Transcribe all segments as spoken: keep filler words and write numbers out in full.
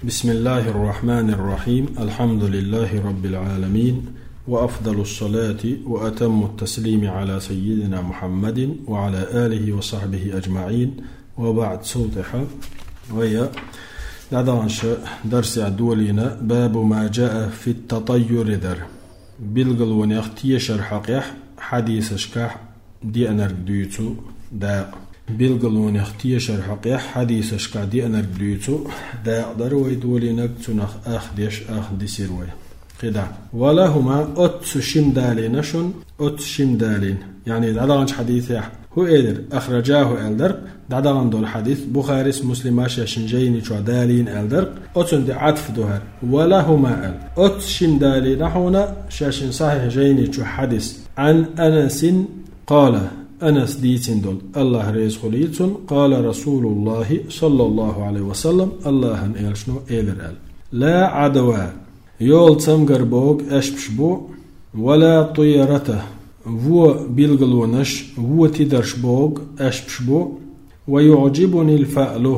بسم الله الرحمن الرحيم. الحمد لله رب العالمين، وأفضل الصلاة وأتم التسليم على سيدنا محمد وعلى آله وصحبه أجمعين، وبعد صوتها ويا لدانش درس عدولنا باب ما جاء في التطير در بالقلون يختي شرحق حديث شكاح دي أنرق ديوتو دا بالقلون يختي شرحق حديث شكاح دي أنرق ديوتو دا دروي دولينك تنخ أخديش أخدي سيروي قدا ولهما أتس شمدالين شن أتس شمدالين يعني دعدانش حديثه هو إدر أخرجاه ألدرق دعدان دول حديث بخاري مسلم ماشي شنجيني شو دالين ألدرق أتن دي عطف دهر ولهما أل أتس شمدالين نحونا شاشن صحيح جيني شو حديث عن أنس قال أنس ديتين دول الله ريز خليتون قال رسول الله صلى الله عليه وسلم الله أن شنو إدر أل لا عدوى يول تمغر بوغ أشبشبو ولا طيرته هو بيلغلونش هو تدرش بوغ أشبشبو ويعجبني الفأل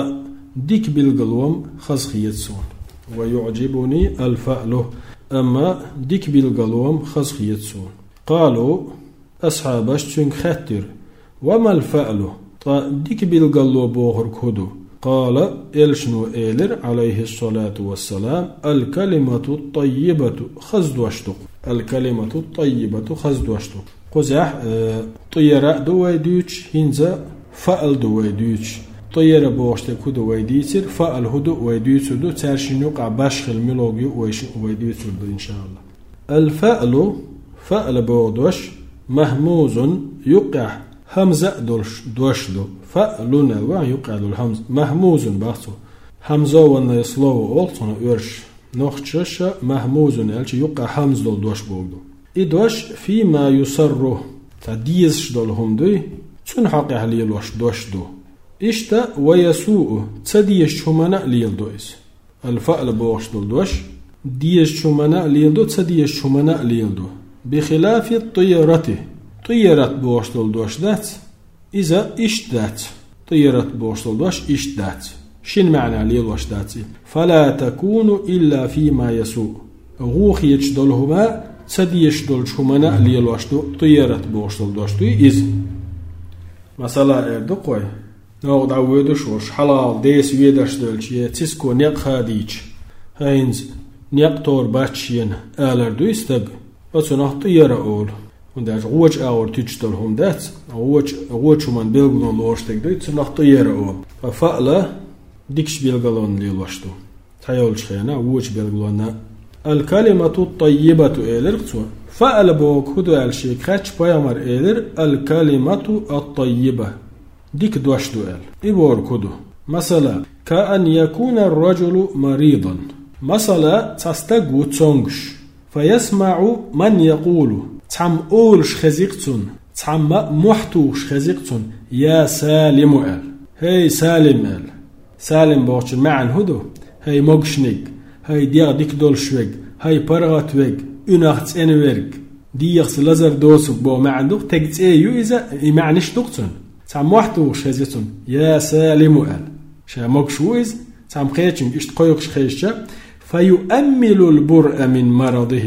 ديك بيلغلوم خزخيتسون ويعجبني الفأل أما ديك بيلغلوم خزخيتسون قالوا أصحابش تنك خطر وما الفأل ديك بيلغلو بوغر كدو قال إلشنو إيلر عليه الصلاة والسلام الكلمة الطيبة خزدوشتو الكلمة الطيبة خزدوشتو قزح اه طيرة دوي دوش هنزا فأل دوي دوش طيرة بوشتكو دوي ديتر فأل هدو ويدوتر دو ترشنو قبشخ الملوغي ويدوتر دو إن شاء الله. الفأل فأل بودوش مهموز يقع همزة دوش دوش دو فألون الوا يقع دو الهمز مهموز بحثو همزة ون يصلو أولتون أرش نخشش مهموز الش يقع همز دول دوش بوغدو إدوش فيما يسره تديزش دول هم دوي تون حقيح ليلوش دوش دو إشتا ويسوء تديش شمنا ليل دويس الفأل بوغش دول دوش ديش شمنا ليل دو تديش شمنا ليل دو بخلاف الطيرته طيرت بوشتل دوش دات إذا إشت دات طيرت بوشتل دوش إشت دات شن معنى ليلوش داتي فلا تكون إلا فيما يسوء غوخ يجدلهما سدي يجدل شمنا ليلوش دو طيرت بوشتل دوش دو إذ مثلا إردو قوي نوغد عويدوش وش حلال ديس ويدرش دولشي تسكو نيق خاديج هينز نيق طور باتشين آلر دو استق أتناه طيرة أول ونداش غوج أور تجتل هم دات غوج غوج من بيلغلون لوشتك دوت نخطير أو ففعل ديكش بيلغلون ليلوشتو تحيولش خينا غوج بيلغلون الكلمة الطيبة إلرقتو فعل بوك هدو الشيك خاتش بيامر إلر الكلمة الطيبة ديك دوشتو إل إبور كدو مثلا كأن يكون الرجل مريضا مثلا تستقو تونغش فيسمع من يقول تعم أولش خزيقتون تعم محتوش خزيقتون يا سالم أل هاي سالم أل سالم بوش معن هدو هاي موغشنيك هاي ديغ ديك دول شويق هاي برغت ويق اناخت انويرق ديغس لزر دوسك بو معن دوك تقت ايو إذا معنيش دوكتون تعم محتوش خزيقتون يا سالم أل شا موغشويز تعم خيشن اشت قيوكش خيشة فيؤمل البرء من مرضه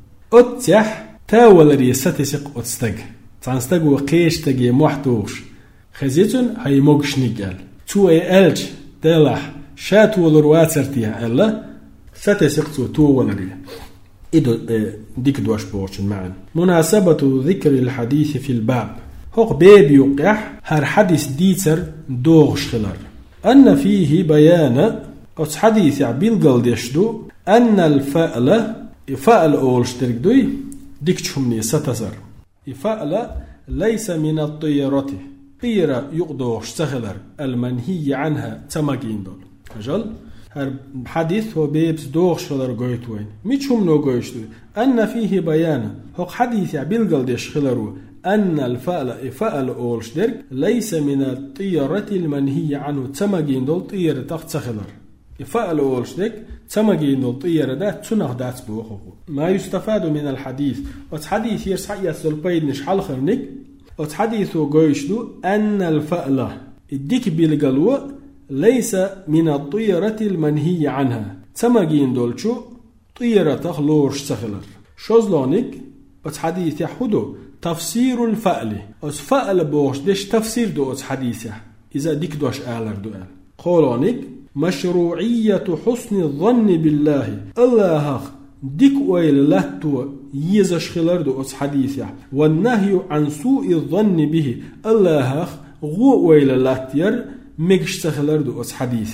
أتح تاول ريستي سق أتستق تنستق وقيش تجي محتوش خزيتون هاي موغشنيك قال تو اي ألج دلح شات ولرواترتيها ألا ستي سقتو تو ولري إدو ديك دوش بورشن معا مناسبة ذكر الحديث في الباب هوق بيب يقح هر حديث ديتر دوغش خلر أن فيه بيان أتس حديث عبيل ديشدو أن الفأل فأل أولشترك دوي ديكتشمني ستزر فأل ليس من الطيرة طيرة يقدوش سخلر المنهي عنها تماجين دول أجل هر حديث هو بيبس دوغش خلر قويتوين ميتشم نو قويشتو أن فيه بيان هو حديث عبيل ديش خلرو أن الفأل فأل أولشترك ليس من الطيرة المنهي عنه تماجين دول طيرة تخت سخلر فأل أولشتك تماجين دول طيرة ده تنخ دات بوخو ما يستفاد من الحديث وتحديث يرسح يسل بيدنش حلخرنك وتحديث قويشدو أن الفأل الديك بيلقلو ليس من الطيرة المنهي عنها تمجين دولشو طيرة خلورش سخلر شوزلونك أت حديث يحدو تفسير الفأل أت فأل بوش ديش تفسير دو أت حديث إذا ديك دوش آلر دوال قولونك مشروعية حسن الظن بالله الله ديك ويل لاتو يزش خلر دو أت حديث والنهي عن سوء الظن به الله غو ويل لاتير مكش سخلر دو أت حديث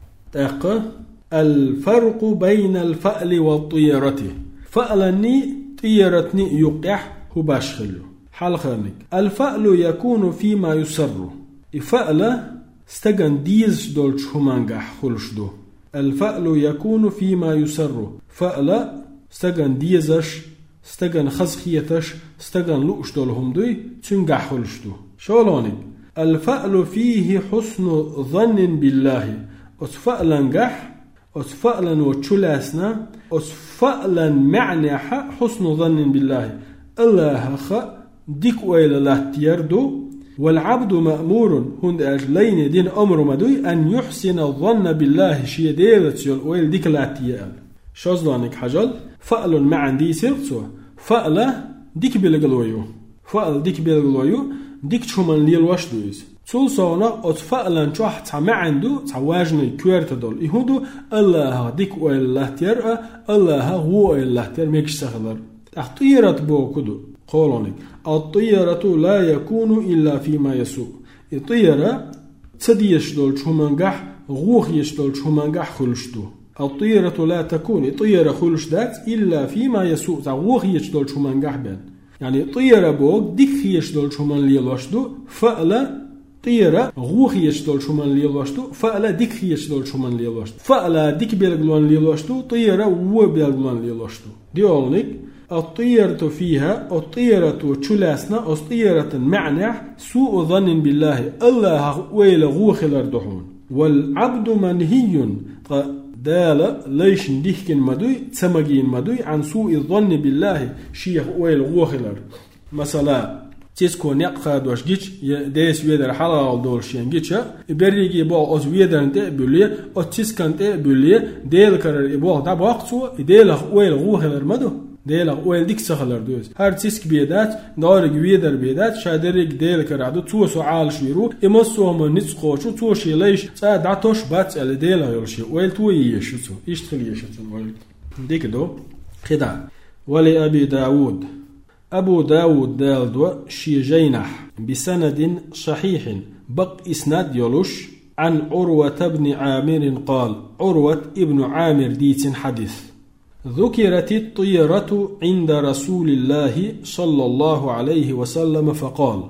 تاق الفرق بين الفأل والطيرة فألني طيرتني يقح هو باشخلو حلقانك الفأل يكون فيما يسر الفأل استغن ديز دولش همانجح خلشدو الفأل يكون فيما يسر فأل استغن ديزش استغن خزخيتش استغن لؤش دولهم دوي تنجح خلشدو شولونك الفأل فيه حسن ظن بالله أتفألنجح أتفألن وتشلاسنا أتفألن معنى حسن ظن بالله الله خ ديك ويل لا تيردو والعبد مأمور هند أجلين دين أمر مدوي أن يحسن الظن بالله شيء ديلت يول ويل ديك لا تيال شازلانك حجل فأل معن دي سيرتو فأل ديك بلغلويو فأل ديك بلغلويو ديك شومن ليل واش دويز تول صونا أتفألن شوح تعمعندو تعواجني كويرت دول يهودو الله ديك ويل لا تير الله هو ويل لا تير ميكش سخلر الطيرة بوكدو قولونك الطيرة لا يكون إلا فيما يسوء الطيرة تديش دول شومنجح غوخ يشدول شومنجح خلشدو الطيرة لا تكون الطيرة خلشدات إلا فيما يسوء غوخ يشدول شومنجح بين يعني طيرة بوك ديك يشدول شومن ليلوشدو فألا طيرة غوخ يشدول شومن ليلوشدو فألا ديك يشدول شومن ليلوشدو فألا ديك بيلغلون ليلوشدو طيرة و بيلغلون ليلوشدو ديولنك الطيرة فيها الطيرة تشلاسنا الطيرة معنى سوء ظن بالله الله ويل غوخ الردحون والعبد منهي دال ليش ديكن مدوي تسمجين مدوي عن سوء الظن بالله شيخ ويل غوخ الرد مثلا تسكو نقخا دوش جيش ديس ويدر حلال دولشين جيشا بريجي بو از ويدر انت بولي او تسكنت بولي ديل كرر بو دا باقصو ديل ويل غوخ الرمدو ديل ويل ديك سخلر دوز هر تسك بيدات دارج ويدر بيدات شادرج ديل كرادو تو سوال شيرو امسو ما نسقوشو تو شيليش سا داتوش بات ال ديل يلشي ويل تو يشو يشتغل يشو ويل ديك دو خدا ولي ابي داود أبو داود دالدو شيجينح بسند صحيح بق إسناد يلوش عن عروة بن عامر قال عروة ابن عامر ديت حديث ذكرت الطيرة عند رسول الله صلى الله عليه وسلم فقال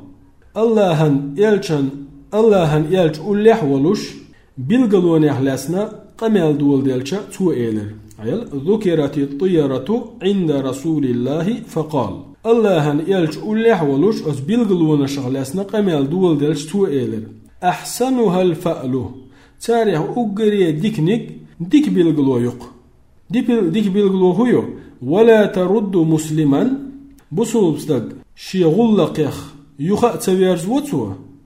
اللهن يلشن اللهن يلش أولح ولوش بالقلون يحلسنا قمال دول ديلشا تو إيلر ذكرت الطيرة عند رسول الله فقال اللهن يلش أولح ولوش أس بالقلون شغلسنا قمال دول ديلش تو إيلر أحسنها الفأل تاريخ أقري ديكنيك ديك بالقلويق ديك بالقلوهيو ولا ترد مسلما بصوب صدق شي غلقيخ يخا تبيرز وتو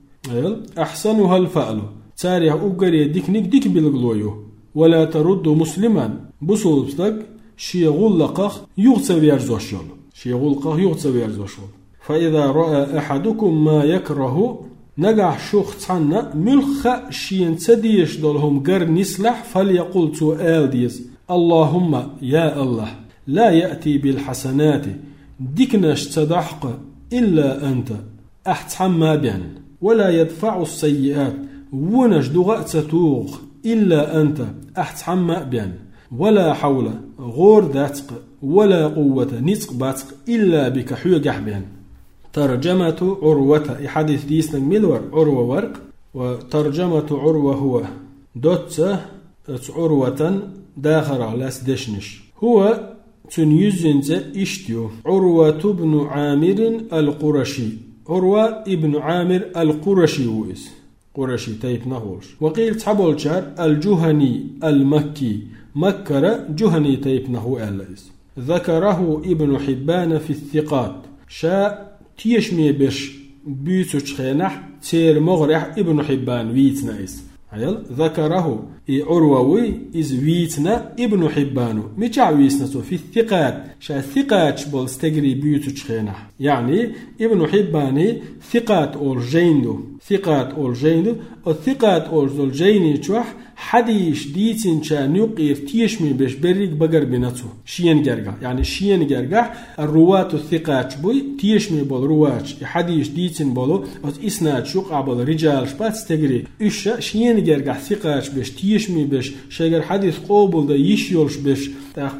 أحسنها الفأل تاريخ أقري ديكنيك ديك بالقلويو ولا ترد مسلما بصوب صدق شي غلقيخ يغتبيرز وشول شي غلقيخ يغتبيرز وشول فإذا رأى أحدكم ما يكره نجح شخص عنا ملخ شين تديش دولهم قر نسلح فليقول سؤال ديز اللهم يا الله لا يأتي بالحسنات ديكناش تدحق إلا أنت أحتحم ما بين ولا يدفع السيئات ونش دغاء تتوغ إلا أنت أحتحم ما بين ولا حول غور داتق ولا قوة نتق باتق إلا بك حيوجح بين ترجمة عروة حديث ديسنك ملور عروة ورق وترجمة عروة هو دوت عروة داخل لاس دشنش هو تنيزنز اشتيو عروة بن عامر القرشي عروة ابن عامر القرشي ويس قرشي تيب نهولش وقيل تحبول شار الجهني المكي مكر جهني تيب نهو ألايس ذكره ابن حبان في الثقات شاء تيشمي بش بيتوش خينح تير مغرح ابن حبان ويتنايس هيل ذكره عرووي إز ويتنا ابن حبانو ميجع ويسنسو في الثقات شا الثقات بول استجري بيوتو تشخينا يعني ابن حباني ثقات أول جيندو ثقات أول جيندو الثقات أول جيني تشوح حديش ديتين شا نقير تيشمي بيش بريق بقر بناتو شين جرقا يعني شين جرقا الرواة الثقات بوي تيشمي بول رواج حديش ديتين بولو أت إسناد شوق بول رجال شبات استجري إيش شين جرقا ثقات بيش تيشمي بيش شجر حديث قابل دا يشيولش بيش تاق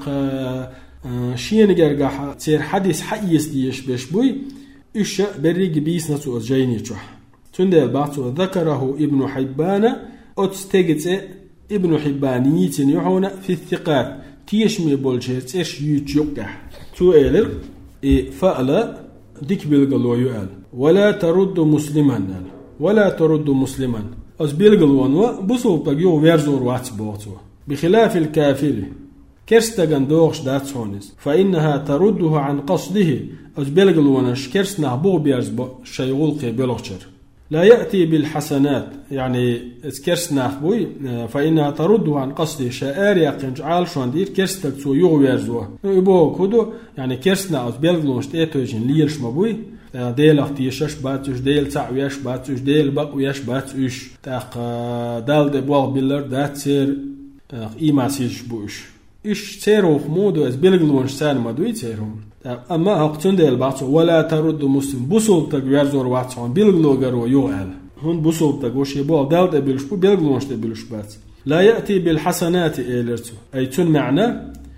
شين جرقا تير حديث حيس ديش بيش بوي إيش بريق بيس ناتو جيني تشوح تندل بعضو ذكره ابن حبان أتستجد ابن حبان يتن يحونا في الثقات تيشمي بولشيت إيش يتشوقه تو إيلر إيه فألا ديك بيلقلو يقال ولا ترد مسلما ولا ترد مسلما أز بيلقلو بصوب تجيو ويرزور واتبوتو بخلاف الكافر كرستغن دوغش داتسونيس فإنها ترده عن قصده أز بيلقلو نش كرسنا بو بيرز شيغولقي بيلوغشر لا يأتي بالحسنات يعني كرسنا بوي فإنها ترده عن قصده شائر يقنج عال شوان دير كرستك سو يغويرزوه يبو كودو يعني كرسنا أز بيلقلونش تيتوجين ليلش مبوي ديل اختيشش باتوش ديل تعويش باتوش ديل بقويش باتوش تاق دال دي بوغ بيلر دات سير إيما سيش بوش إيش تيروخ مودو أز بيلقلونش سان مدوي تيرون أما هقتون ديل باتو ولا ترد مسلم بوصول تقويرزور واتسون بيلقلو غرو يوغال هون بوصول تقوش يبوغ دال دي بيلش بو بيلقلونش دي بيلش بات لا يأتي بالحسنات إيلرتو أي تون معنى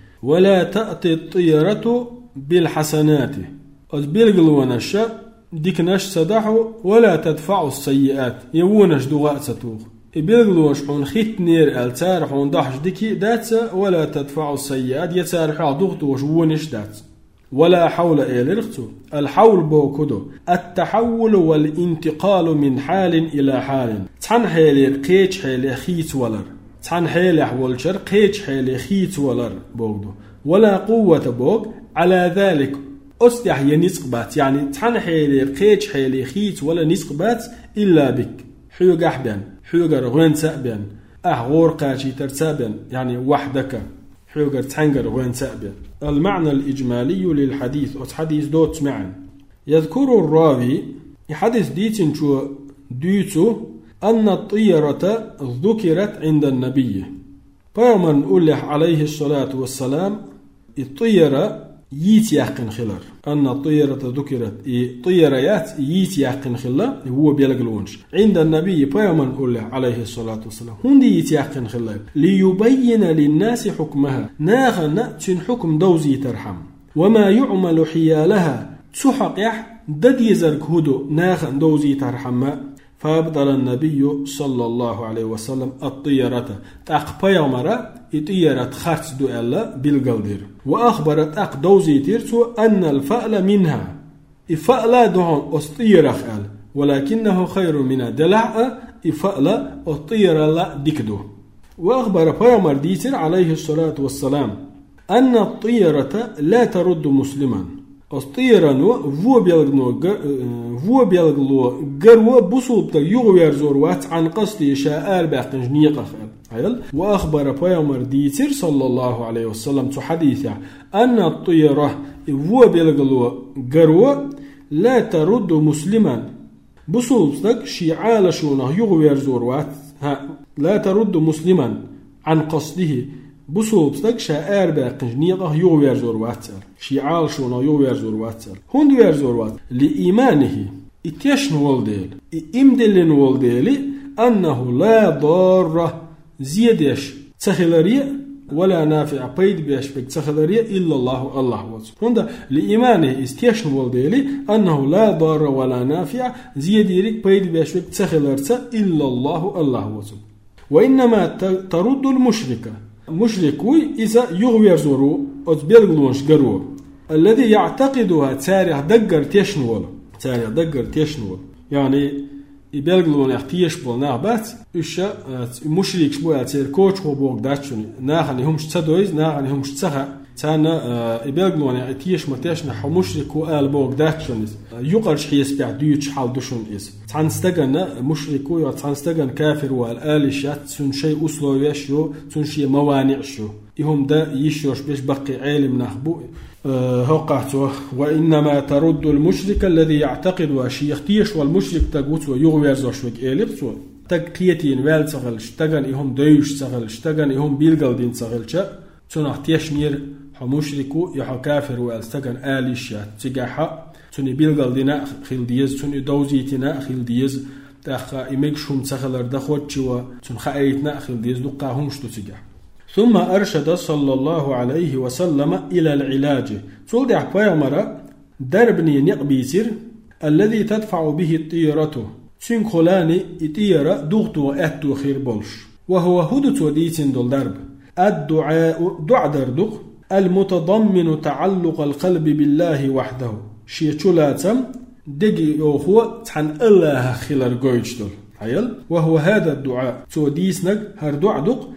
ولا تأتي الطيرة بالحسنات أز بيلقلونش ديكناش صداحو ولا تدفع السيئات يوونش دغاء ستوغ بيلقلوش حون خيت نير التار حون دحش ديكي داتسا ولا تدفع السيئات يتارحا ضغطوش وونش داتس ولا حول إلرختو الحول بوكدو التحول والانتقال من حال إلى حال تحن حيلي قيتش حيلي خيت ولر تحن حيلي حولشر قيتش حيلي خيت ولر بوكدو ولا قوة بوك على ذلك أستح ينسقبات يعني تحن حيلي قيتش حيلي خيت ولا نسقبات إلا بك حيوغ أحبان حيوغ رغوين سأبان أهغور قاشي ترسابان يعني وحدك حيوغ تحنغ رغوين سأبان المعنى الإجمالي للحديث حديث دوت معا يذكر الراوي حديث ديتن شو ديتو أن الطيرة ذكرت عند النبي فمن أولح عليه الصلاة والسلام الطيرة ييت يحقن خلر أن الطيرة ذكرت طيريات ييت يحقن خلر هو بيلقلونش عند النبي فمن أولح عليه الصلاة والسلام هندي ييت يحقن خلر ليبين للناس حكمها ناغن تن حكم دوزي ترحم وما يعمل حيالها تحق يح دد يزرك هدو ناغن دوزي ترحم فأبطل النبي صلى الله عليه وسلم الطيرة تأق بيامرة الطيرة خرج دو ألا بالقلدر وأخبرت أق دوزي تيرتو أن الفأل منها الفأل دهون أسطيرة خال ولكنه خير من دلع الفأل الطيرة لا ديكدو وأخبر بيامر ديتر عليه الصلاة والسلام أن الطيرة لا ترد مسلما أسطيرانو فو بيلغنو فو بيلغلو غرو بوصوبتا يغوير زوروات عن قصد شاء باقن جنيقة خيل وأخبر بيامر ديتر صلى الله عليه وسلم تحديثه أن الطيرة فو بيلغلو غرو لا ترد مسلما بوصوبتا شيعال شونه يغوير زوروات لا ترد مسلما عن قصده بصوبتك شاعر باقنجنيقه يغوير زورواتر شيعال شونا يغوير زورواتر هون يغوير زوروات لإيمانه اتيشن والديل إمدلن والديل أنه لا ضار زيادش تخلرية ولا نافع بيد بيش بك تخلرية إلا الله الله وزر هون لإيمانه استيشن والديل أنه لا ضار ولا نافع زياديرك بيد بيش بك تخلرية إلا الله الله وزر وإنما ترد المشركة مشركوي إذا يغوير زورو أتبيلغلونش قرو الذي يعتقدها تاريخ دقر تيشنول تاريخ دقر تيشنول يعني يبلغلون احتياش بول نابات إيش مشرك بول تير كوتش هو بوق داتشوني ناخني همش تدويز ناخني همش تسخة تانا يبلغلون احتياش متاش نحو مشرك وآل بوق داتشوني يقرش حيس بعد ديوتش حال دوشون إز تانستجن مشرك ويا تانستجن كافر والآل شات سن شيء أصله يشيو سن شيء موانع شو يهم دا يشوش بيش بقي عالم نخبو هقعته وإنما ترد المشرك الذي يعتقد وشي يختيش والمشرك تقوت ويغوير زوشوك إليبسو تقيتين ويل سغلش تغن إهم ديوش سغلش تغن إهم بيلغل دين سغلش تنختيش نير مشركو يحو كافر ويل تغن آليشات تقاحا تني بيلغل دينا خيل ديز تني دوزيتنا خيل ديز تاخا إميكشهم سغلر دخوتشوا تنخا أيتنا خيل ديز دقا همشتو تقاح ثم أرشد صلى الله عليه وسلم إلى العلاج تقول دي مرة دربني نقبيسر الذي تدفع به الطيرة سنخلاني الطيرة دغت وأتو خير بولش وهو هدت وديتن دول درب الدعاء دع دردق المتضمن تعلق القلب بالله وحده شيء شلاتم دقي يوخو تحن الله خلال قويش دول عيل وهو هذا الدعاء توديسنك هر دعدق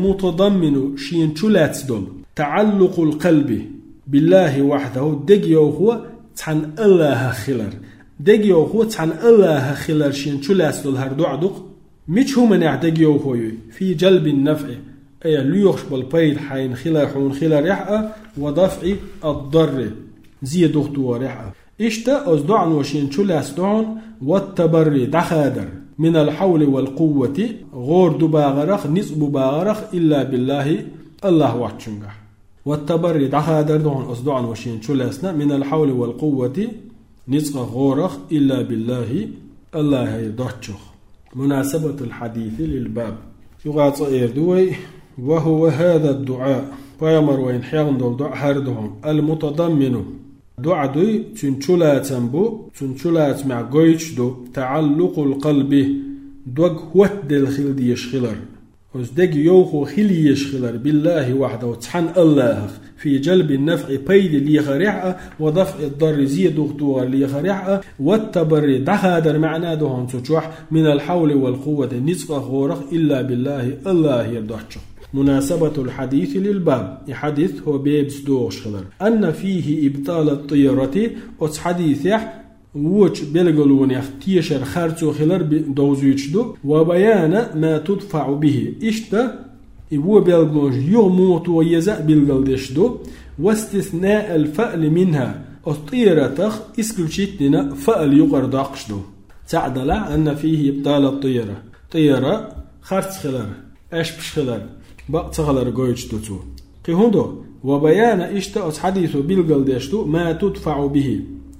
المتضمن شين شلات دول تعلق القلب بالله وحده دقي هو تحن الله خلر دقي هو تحن الله خلر شين شلات دول هر دعدق مش هو من يعتقي هو في جلب النفع أي ليوخش بالبيل حين خلر حون خلر يحقى ودفع الضر زي دختو ريحقى اشتا أصدعن وشين شلات دعن والتبري دخادر من الحول والقوة غور دباغرخ نصب باغرخ إلا بالله الله واتشنغح والتبري دخادر دعن أصدعن وشين شلاسنا من الحول والقوة نصب غورخ إلا بالله الله يدعشخ مناسبة الحديث للباب يغاط إيردوي وهو هذا الدعاء فيمر وين حيان دول دعاء هردهم المتضمن دعاء دوي تنشلاتن بو تنشلات مع قويش دو تعلق القلب دوغ وات دل خيل دي يشخلر وزدق يوخو خيل يشخلر بالله وحده وتحن الله في جلب النفع بيد اللي يخرعه ودفع الضر زيد دغتوغ اللي يخرعه والتبري دخادر معناه دهون تشوح من الحول والقوة نصف غورخ إلا بالله الله يردحشه مناسبة الحديث للباب الحديث هو بيبس دوغش خلر أن فيه إبطال الطيرة أتس حديث يح ووش بلغلون يختيشر خارتو خلر دوزيوش دو وبيان ما تدفع به إشتا إبو بلغلون يغموت ويزا بلغلدش دو واستثناء الفأل منها الطيرة إسكلشتنا فأل يقردقش دو تعدل أن فيه إبطال الطيرة طيرة خارت خلر أشبش خلر بقت خلر قويش دوتو قهندو وبيان إشتا أتس حديثو بلغلدش دو ما تدفع به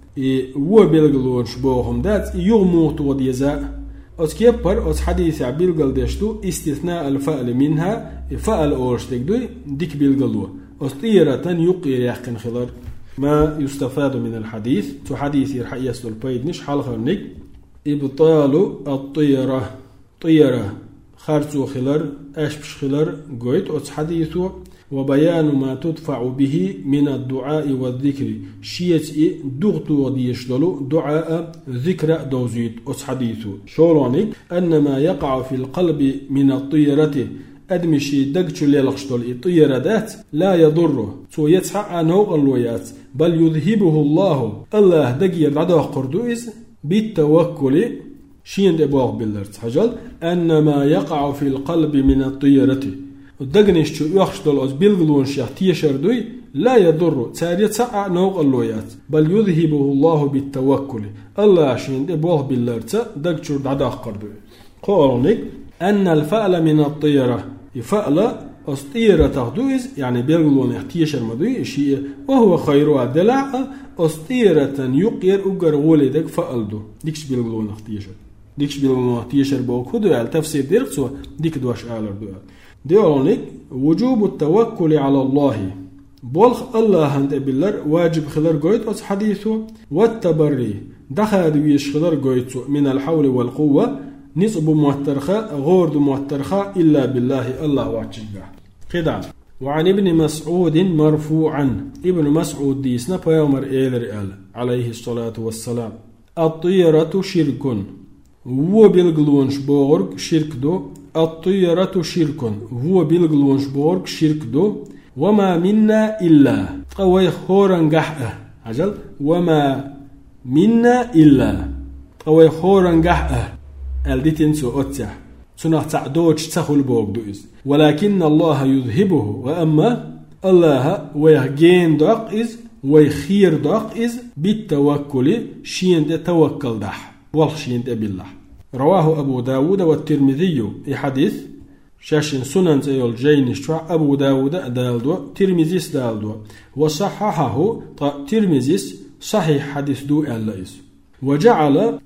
و بلغلون شبوهم دات يغموت وديزا أتكيبر أتس حديث بلغلدش دو استثناء الفأل منها فأل أورشتك دو ديك بلغلو أطيرة يقير يحقن خلال ما يستفاد من الحديث تو حديث يرحيس البيد نش حلقة نك إبطال الطيرة طيرة خارجو خلال أشبش خلال قويت أتس حديثو وبيان ما تدفع به من الدعاء والذكر شيء دغتو وديشدلو دعاء ذكر دوزيد أصحديثو شوراني أن ما يقع في القلب من الطيرة أدمشي دقشو ليلقشتل الطيرة ذات لا يضره سو يتحقى نوغ الويات بل يذهبه الله الله دقير عدوه قردوئز بالتوكل شين دبوغ باللرت حجل أن ما يقع في القلب من الطيرة الدقنش شو يخشدل أز بلغلون شيخ تيشردوي لا يضر تاريت ساعة نوغ اللويات بل يذهبه الله بالتوكل الله شين دبوغ باللرت دقشو عدوه قردوئز قولونك أن الفأل من الطيرة يفأل أسطيرة تغدوز يعني بيرغلون احتيش المدوي شيء وهو خيرها دلع أسطيرة يقير أجر ولدك فألدو ديكش بيرغلون احتيش ديكش بيرغلون احتيش البوك هدو على تفسير ديركسو ديك دوش آلر دو ديولونيك وجوب التوكل على الله بولخ الله هند بالله واجب خلر قويت أس حديثه والتبري دخل ويش خلر قويت من الحول والقوة نصب موترخاء غورد موترخاء إلا بالله الله واجبه قدام وعن ابن مسعود مرفوعا ابن مسعود ديسنا بيامر إيلر آل عليه الصلاة والسلام الطيرة شرك هو بيلغلونش بورغ شرك دو الطيرة شرك هو بيلغلونش بورغ شرك دو وما منا إلا قوي خورن قحأ عجل وما منا إلا قوي خورن قحأ الديتين سو أتسح سنح تعدوش تسخل بورغ دوئز ولكن الله يذهبه وأما الله ويهجين داق إز ويخير داق إز بالتوكل شين دي توكل دح والشين دي بالله. رواه أبو داود والترمذي في حديث شاشن سنن زي الجين شوع أبو داود دالدو ترمذيس دالدو وصححه ترمذيس صحيح حديث دو ألايس وجعل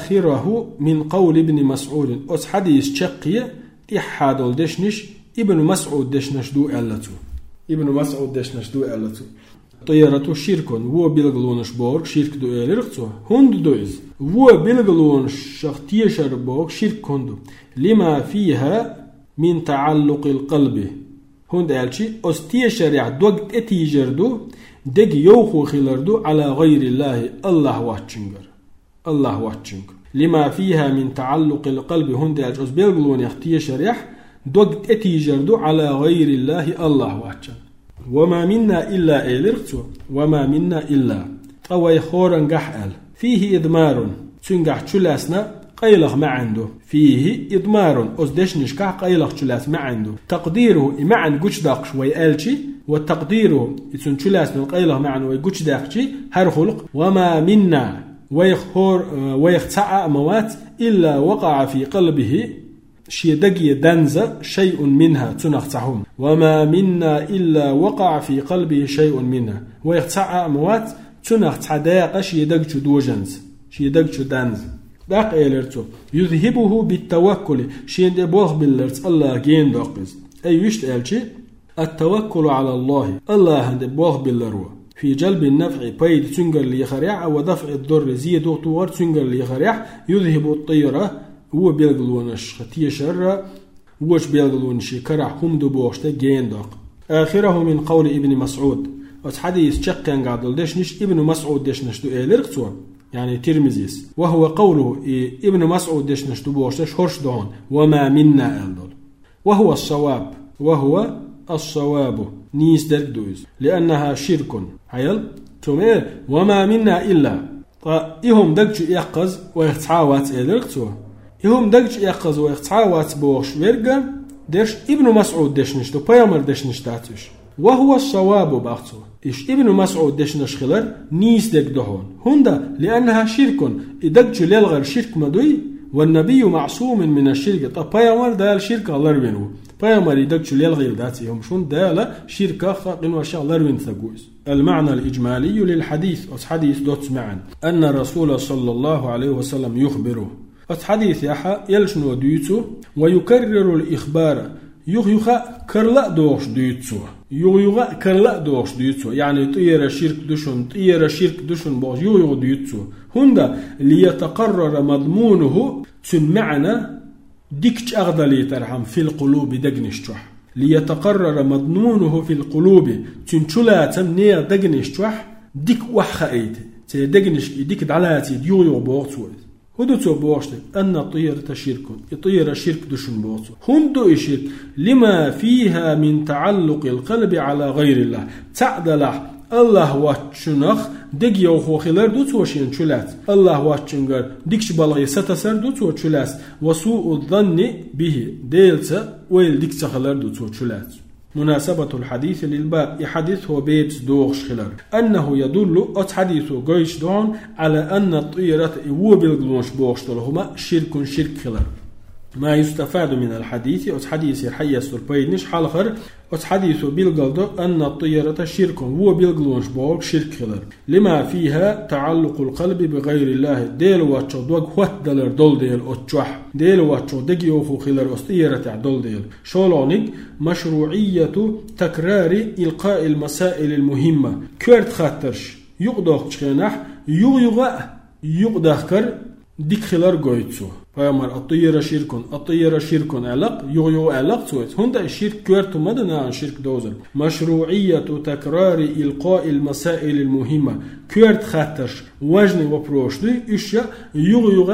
آخره من قول ابن مسعود أس حديث شقية إحاد الدشنش ابن مسعود دشنش دو ألتو ابن مسعود دشنش دو ألتو طيرة شرك هو بيلغلونش بورغ شرك دو ألرغتو هند دوئز هو بيلغلونش شختية شربورغ شرك هندو لما فيها من تعلق القلب هند ألشي أستية شريع دوغت اتيجردو دق يوخو خلردو على غير الله الله واتشنجر الله واتشنجر لما فيها من تعلق القلب هند ألشي أس بيلغلون يختية شريع دوغت اتيجردو على غير الله الله واتشنجر وما منا إلا إلرتو وما منا إلا أو خورن قحل فيه إدمار تنقح تلاسنا قيلغ ما عنده فيه إدمار أصدش نشكح قيلغ تلاس ما عنده تقديره معن قوش داقش ويألشي والتقديره يتسن تلاسنا قيلغ معن ويقوش داقشي هر خلق وما منا ويخور ويختع موات إلا وقع في قلبه شي دقي دنزة شيء منها تنختعهم وما منا إلا وقع في قلبه شيء منها ويختع موات تنختع داق شي دقش دوجنز شي دقش دنز داق إيلرتو يذهبه بالتوكل شي دبوغ باللرت الله جين داقز أي وشت ألشي التوكل على الله الله دبوغ باللرو في جلب النفع بيد تنقر ليخريع ودفع الضر زيد وطور تنقر ليخريع يذهب الطيرة هو بيلغلونش ختية شر وش بيلغلونش كرع هم دبوغشتا جين داق آخره من قول ابن مسعود أس حديث شقيان قاعدل دشنش ابن مسعود دشنش دو إيلرقصو يعني ترمزيس وهو قوله إيه ابن مسعود دشنش دو بوغشتا شورش دون وما منا ألدل وهو الصواب وهو الصواب نيس درك دوز لأنها شرك حيال ثم وما منا إلا فإهم دقج يقظ ويختعاوات إيلرقصو يهم دقج يقظ ويختعاوات بوغش ورقا درش ابن مسعود دشنش دو بيامر دشنش تاتش وهو الصواب باختو إيش ابن مسعود دشنش خلر نيس دك دهون هندا لأنها شرك إدقج للغر شرك مدوي والنبي معصوم من الشرك طب بيامر دال شرك الله ربينه بيامر إدقج للغر داتي هم شون دال شركة خاقن وشاء الله ربين ثقوز. المعنى الإجمالي للحديث أس حديث دوت معا أن الرسول صلى الله عليه وسلم يخبره أس حديث يحا يلشنو ديوتو ويكرر الإخبار يغيغا كرلا دوش ديوتو يغيغا كرلا دوش ديوتو يعني طير شرك دشن طير شرك دشن باش يغيغ ديوتو هندا ليتقرر مضمونه تن معنا ديكش أغدلي ترحم في القلوب دقنشتوح ليتقرر مضمونه في القلوب تن شلاتم نير دقنشتوح ديك وحخايد تي دقنش ديك دعلاتي يغيغ بوغتو هدوتو بوغشتك أن الطيرة شرك يطير شرك دشن بوغتو هندو إشيك لما فيها من تعلق القلب على غير الله تعدله الله واتشنخ دق يوخو خلر دوتو شين شلات الله واتشنغر ديكش بالغي ستسر دوتو شلات وسوء الظن به ديلتا ويل ديكش خلر دوتو شلات. مناسبة الحديث للباب يحدث هو بيت دوغش خلال أنه يدل أتحديث قيش دون على أن الطيرة هو بالغلونش بوغش طلهما شرك شرك خلال. ما يستفاد من الحديث أتحديث الحية سربينش حالخر أتحديث بالغلد أن الطيرة شرك هو بالغلونش بوغش شرك خلال لما فيها تعلق القلب بغير الله ديل واتشو دوغ وات دلر دول ديل أتشوح ديل واتشو دقيوخو خلال أستيرة دول ديل شولونيك مشروعية تكرار إلقاء المسائل المهمة كورت خاطرش يقدوخ تشخيناح يغيغا يقدخكر ديك خلال قويتسو فيامر الطيرة شركون الطيرة شركون علاق يغيغ علاق سويت هندا الشرك كورتو مدنا عن شرك دوزر مشروعية تكرار إلقاء المسائل المهمة كورت خاطرش وجني وبروشدي إشياء يغيغ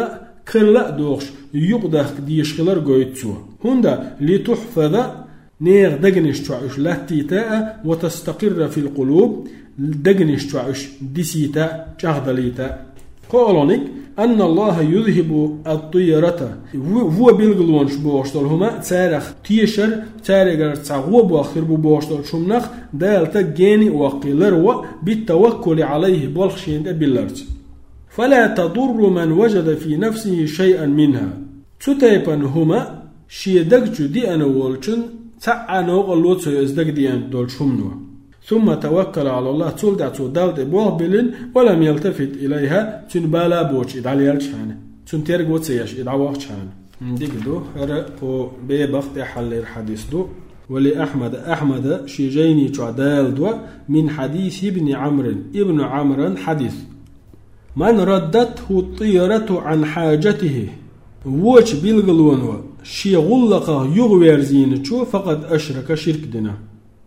كلا دوغش يقدخ ديشخلر قويتسو هندا لتحفظ نيغ دقنش تعيش لاتيتا وتستقر في القلوب دقنش تعيش ديسيتا جهدليتا قولونك أن الله يذهب الطيرة هو بيلغلونش بوشتل هما تاريخ تيشر تاريخ تعغوب وآخر بوشتل شمنخ دالتا جيني وقيلر بالتوكل عليه بالخشين باللرت فلا تضر من وجد في نفسه شيئا منها تتيبن هما شيدك دي أنا والشن تعانو غلوت سيزدك دي أن دول شمنو ثم توكل على الله تولد تودالد بوهبلن ولم يلتفت إليها تنبالا بوش إدعالي يرشان تنترق وتسيش إدعوهشان ديك دو هر بو بيبخت حل الحديث دو ولأحمد أحمد شيجيني تعدال دو من حديث ابن عمرو ابن عمرو حديث من ردته الطيرة عن حاجته ووش بيلغلون شي غلقه يغويرزين شو فقد أشرك شرك دنا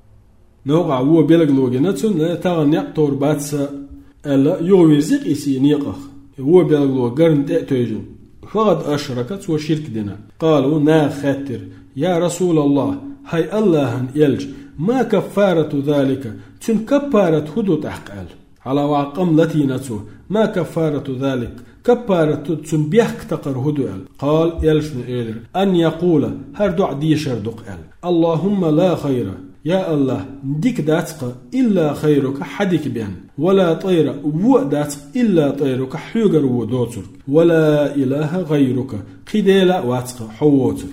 نوقع هو بيلغلوغي نتسون تاغن يقطور باتسا ألا يغويرزيق إسي نيقخ هو بيلغلوغ قرن تأتوجن فقد أشركت وشرك دنا قالوا نا خاتر يا رسول الله هاي الله يلج ما كفارة ذلك تن كفارة هدو تحقال على وعقم لتينته ما كفارة ذلك كفارة تن بيحك تقر هدوء قال يلشن إيدر أن يقول هردع ديشر دقال اللهم لا خير يا الله ديك داتق إلا خيرك حدك بين ولا طير و داتق إلا طيرك حيوغر ودوتك ولا إله غيرك قديلا واتق حووتك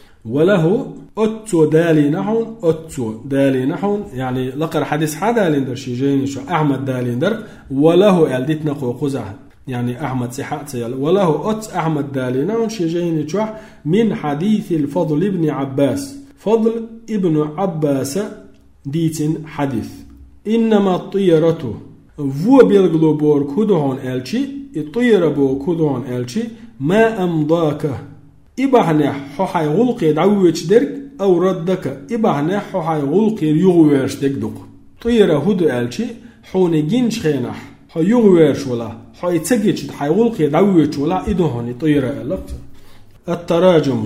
وله أتو دالي نحون أتو دالي نحون يعني لقر حديث حدا لندر شيجيني شو أحمد دالي ندر وله ألدتنا قوقزها يعني أحمد سحات سيال وله أت أحمد دالي نحون شيجيني شو من حديث الفضل ابن عباس فضل ابن عباس ديتن حديث إنما الطيرة فو بيلغلو بور كودهون ألشي الطيرة بو كودهون ألشي ما أمضاك إبحنا حوحي غلقي دعويش درك أو ردك إبحنا حوحي غلقي يغويرش دك دق طيرة هدو ألشي حوني جنش خينح حو يغويرش ولا حو يتسجيش حي غلقي دعويش ولا إدهوني طيرة ألقت التراجم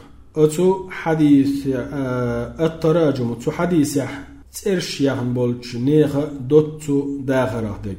أتو حديث آه التراجم أتو حديث ترش يغن بولش نيغ دوتو داخره دك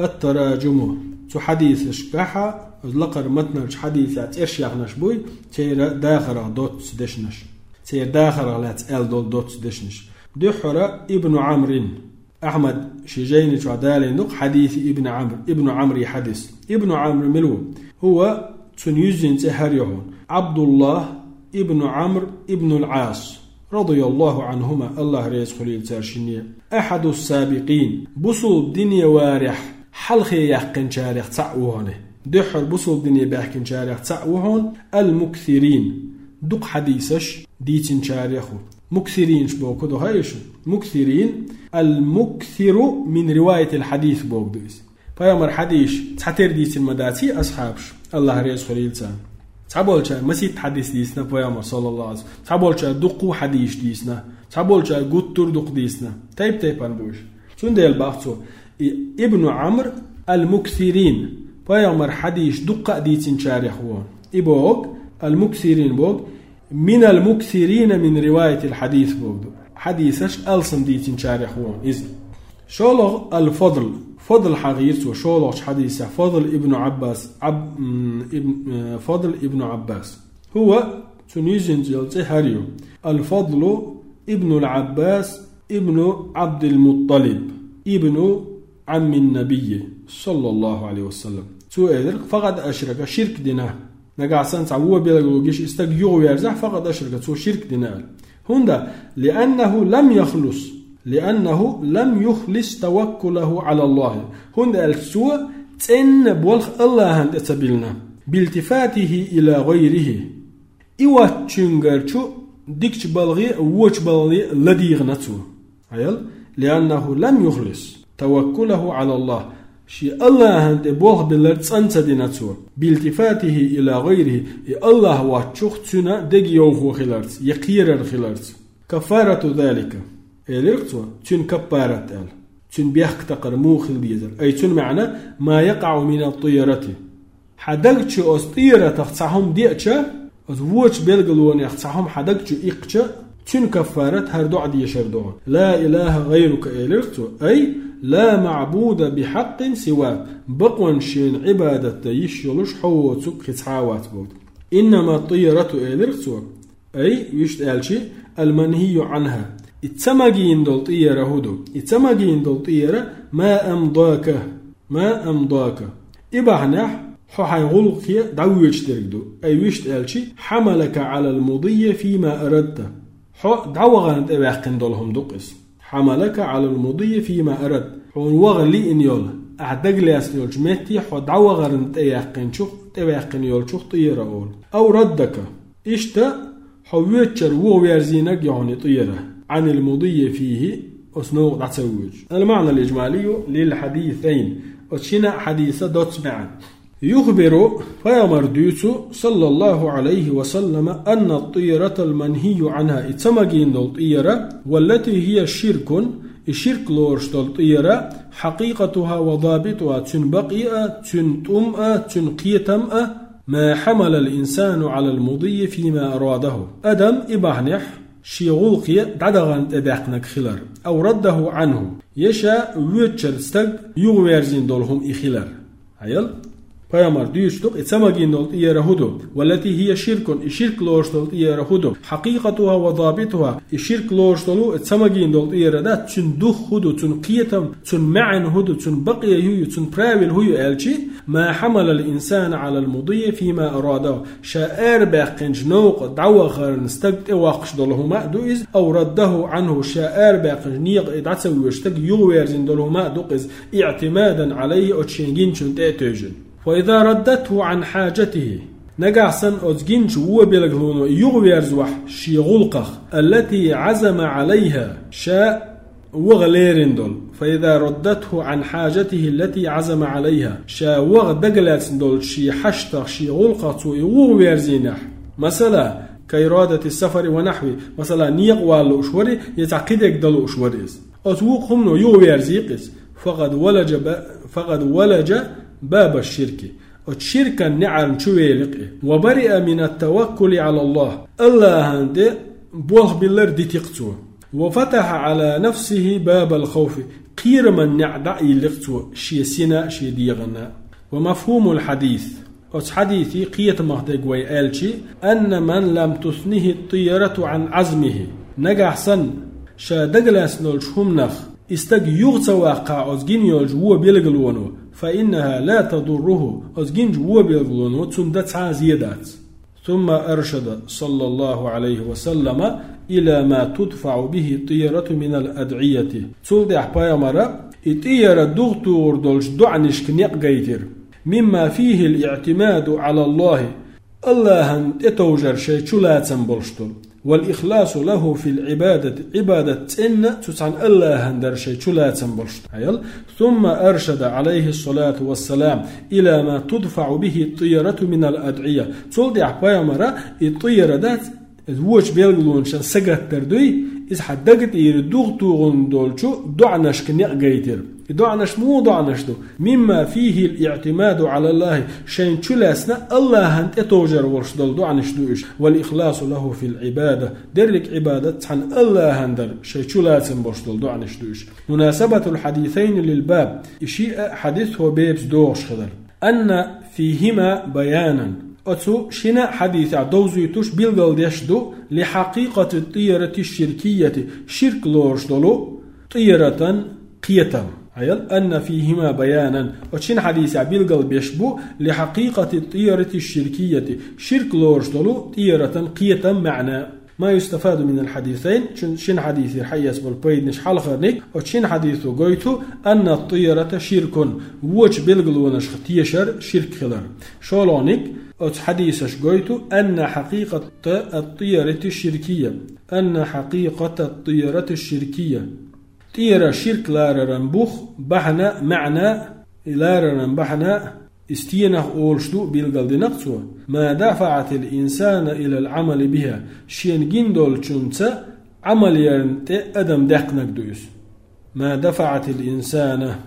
التراجم تو حديث شكاحة لقر متنش حديث ترش يغنش بوي تير داخره دوت دشنش تير داخره لا تسأل دول دوت دشنش دحرة ابن عمرو أحمد شجين تعدالي نق حديث ابن عمرو ابن عمرو حديث ابن عمرو ملو هو تنيزين تهريهون عبد الله ابن عمرو ابن العاص رضي الله عنهما الله رئيس خليل تارشينية أحد السابقين بصول الدنيا وارح حلخي يحقن شارح تعوهنه دحر بصول الدنيا بيحقن شارح تعوهن المكثرين دق حديثش ديتن شارحه مكثرين شبو كدو هايشو مكثرين المكثر من رواية الحديث بوكدوس فيامر حديث تحتر ديتن مداتي أصحابش الله رئيس خليل تارشينية تعبولش مسيت حديث ديسنا بيامر صلى الله عليه وسلم تعبولش دقو حديث ديسنا تعبولش قطر دق ديسنا تايب تايب انبوش شون ديال باختو ابن عمرو المكثرين بيامر حديث دق ديتن شارحون إبوك المكثرين بوك من المكثرين من رواية الحديث بوك حديثش ألسن ديتن شارحون إذن شولغ الفضل فضل حغيرت وشولوش حديثة فضل ابن عباس عب ابن فضل ابن عباس هو تنيزن جلتي هاريو الفضل ابن العباس ابن عبد المطلب ابن عم النبي صلى الله عليه وسلم سؤال فقد أشرك شرك دينه نقعسان تعوه بيلغوغيش استقيو ويرزح فقد أشرك سو شرك دينه هندا لأنه لم يخلص لأنه لم يخلص توكله على الله هنا السوء تن بولخ الله هند أتبلنا بالتفاته إلى غيره إيوه تشنغرشو ديكش بلغي ووش بلغي لديغ نتو عيال لأنه لم يخلص توكله على الله شي الله هند بولخ بلرد سنتدي نتو بالتفاته إلى غيره الله واتشوخ تنا ديك يوخو خلارت يقيرر خلارت كفارة ذلك إليرتو تن كبارت أل تن بيحك تقر موخل بيزر أي تن معنى ما يقع من الطيرة حدقش أس طيرة تخصهم ديتشا أس ووش بيلقلون يخصهم حدقش إقشا تن كفارة هردو عدي يشردون لا إله غيرك إلرتو أي لا معبود بحق سوى بقون شين عبادة يشيلوش حووتك خسحاوات بود إنما الطيرة إلرتو أي يشتالشي المنهي عنها اتسمجين دول طيرة هدو اتسمجين دول طيرة ما أمضاك ما أمضاك إباحناح حو غلقيا دعويش ترقدو أي يشتالشي حملك على المضي فيما أردت حو دعوغان إباقين دولهم دقس حملك على المضي فيما أردت حو وغلي إن يول أعدق ليس يول جميتي حو دعوغان إباقين شوخ إباقين يول شوخ طيرة أول أو ردك إشتا حو يتشر وويرزينك يعني طيرة عن المضي فيه أسنو دعتسوج المعنى الإجمالي للحديثين وشنا حديثة دوت معا يخبر فيامر ديوتو صلى الله عليه وسلم أن الطيرة المنهي عنها اتسمجين دول طيرة والتي هي الشرك الشرك لورش دول طيرة حقيقتها وضابطها تنبقية تنطمأ تنقيتمأ ما حمل الإنسان على المضي فيما أراده أدم إباحنح شي غلقية دعدغان تداقنك خلر أو رده عنه يشاء ويتشر استق يغويرزين دولهم إخلر هيل فيامر ديشتوك اتسمجين دول طيرة هدو والتي هي شرك الشرك لورش دول طيرة هدو حقيقتها وضابطها الشرك لورش دول اتسمجين دول طيرة دا تندخ هدو تنقيتم تنمعن هدو تنبقي هيو تنبراول هيو ألشي ما حمل الإنسان على المضي فيما أراده شاء باقين جنوق دعوة خارن استقت واقش دولهما دوئز أو رده عنه شاء باقين نيق ادعتسوي وشتق يغويرزين دولهما دوئز اعتمادا عليه اتشنجين شنت اتوجن وإذا ردته عن حاجته نجعسن أزجنش هو بلغلونه يغويرزوح شي غلقخ التي عزم عليها شاء وغليرندول فإذا ردته عن حاجته التي عزم عليها شاء وغدقلاتندول شي حشتخ شي غلقة يغويرزينح مثلا كإرادة السفر ونحوه مثلا نيق والو أشوري يتعقيدك دلو أشوريز أتوق همنو يغويرزيقز فقد ولج فقد ولج باب الشرك الشرك النعم شويلق وبرئ من التوكل على الله الله هندي بوه بالله دي تقتو وفتح على نفسه باب الخوف قير من نعدع يلقتو شي سنا شي ديغنا ومفهوم الحديث أس حديثي قية مهدق ويالشي أن من لم تثنه الطيرة عن عزمه نجح سن شا دقلاس نولشهم نخ استج يغتى واقع أزجين يلجو بيلغلونه فإنها لا تضره أزجين جو بيلغلونه تندت زيادات ثم أرشد صلى الله عليه وسلم إلى ما تدفع به الطيرة من الأدعية تلدح بايمرا الطيرة دغتور دولش دعنش كنيق جيتر مما فيه الاعتماد على الله الله اتوجر شيء شلاتن بولشتل والإخلاص له في العبادة عبادة إن تسعن الله هندر شيء شلاتن بولشتل ثم أرشد عليه الصلاة والسلام إلى ما تدفع به الطيرة من الأدعية تلدح بايمرا الطيرة دات الوش بيلغلون شان سجت تردوي إذا حدقت يردوغ توغن دولشو دعنش كنيق جيتر دعنش مو دعنش دو مما فيه الاعتماد على الله شين شلاسنا الله هنت اتوجر ورش دول دعنش دوش والإخلاص له في العبادة درك عبادة عن الله هندر شين شلاسن برش دول دعنش دوش مناسبة الحديثين للباب إشيء حديث هو بيبس دوغش خدر أن فيهما بيانا أتو شنا حديث دوزيتوش بيلغل ديشدو لحقيقة الطيرة الشركية شرك لورش دولو طيرة قيتا عيال أن فيهما بيانا وشين حديث بيلغل بيشبو لحقيقة الطيرة الشركية شرك لورش دولو طيرة قيتا معنى ما يستفاد من الحديثين شين حديث الحياس بالبيد نش حال خرنيك وشين حديث قويتو أن الطيرة شرك ووش بيلغل ونش تيشر شرك خلر شولونيك أت حديثش قويتو أن حقيقة الطيرة الشركية أن حقيقة الطيرة الشركية طيرة شرك لاررن بوخ بحنا معنى لاررن بحنا استينه أولشدو بيلغل دي نقصو ما دفعت الإنسان إلى العمل بها شين جندول شنسا عمل يرنت أدم دقنك دوس ما دفعت الإنسان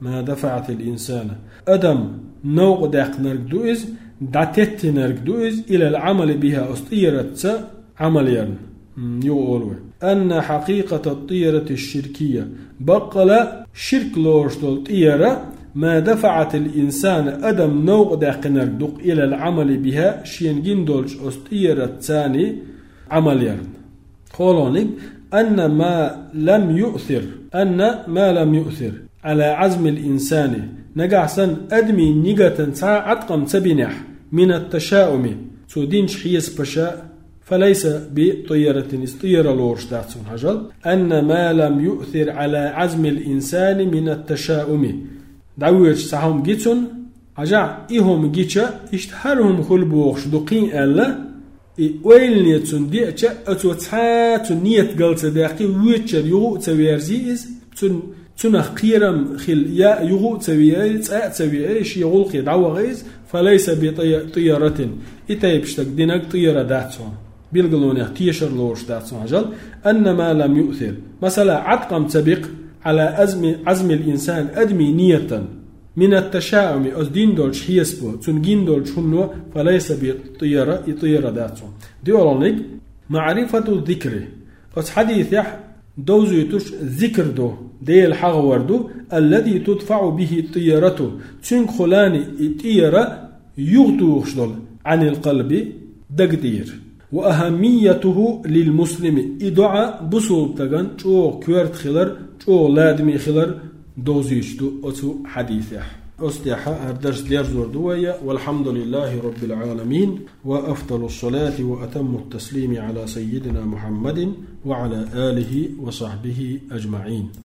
ما دفعت الإنسان أدم نوق داق نرقدوز دعتت نرقدوز إلى العمل بها أسطيرة عمل يرن يقولوا أن حقيقة الطيرة الشركية بقل شرك لورشتول طيرة ما دفعت الإنسان أدم نوق داق نرقدوق إلى العمل بها شينجين دولش أسطيرة ثاني عمل يرن قولونك أن ما لم يؤثر أن ما لم يؤثر على عزم الإنسان نجعسن أدمي نيجة ساعة قم تبنح من التشاؤم سودين شحيس بشاء فليس بطيرة استير لورش داتسون هجل أن ما لم يؤثر على عزم الإنسان من التشاؤم دعوية ساهم جيتون عجع إيهم جيتشا اشتهرهم خلبوغش دقين ألا ويلني تون ديتشا أتوتحات نيت قلت داقي ويتشا يغو تبيرزيز تون تون خيرم خل يا يغو تبيرز أتبيرش يغول خي دعوة غيز فليس بطيرة إتايبشتك دينك طيرة داتسون بيلقلوني تيشر لورش داتسون هجل أن ما لم يؤثر مثلا عدقم تبق على أزم عزم الإنسان أدمي نية من التشاؤم أزدين دولش هيسبو تنجين دولش هنو فليس بطيرة طيرة داتسون ديولونيك معرفة الذكر أس حديث يح دوزو يتوش ذكر دو دي الحغور دو الذي تدفع به الطيرة تنخلاني الطيرة يغتوش دول عن القلب دقدير وأهميته للمسلم إدعاء بصول تغن شو كورت خلر شو لادمي خلر دوزيش دو أتو حديثه أستيحاء الدرس ديرزور دوية والحمد لله رب العالمين وأفضل الصلاة وأتم التسليم على سيدنا محمد وعلى آله وصحبه أجمعين.